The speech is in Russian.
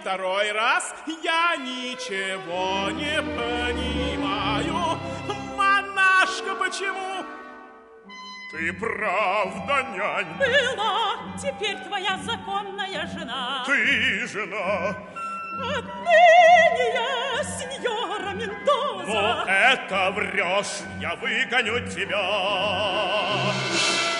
второй раз я ничего не понимаю. Монашка, почему? Ты правда, нянь? Была, теперь твоя законная жена. Ты жена? Отныне я сеньора Мендоза. Но это врешь, я выгоню тебя.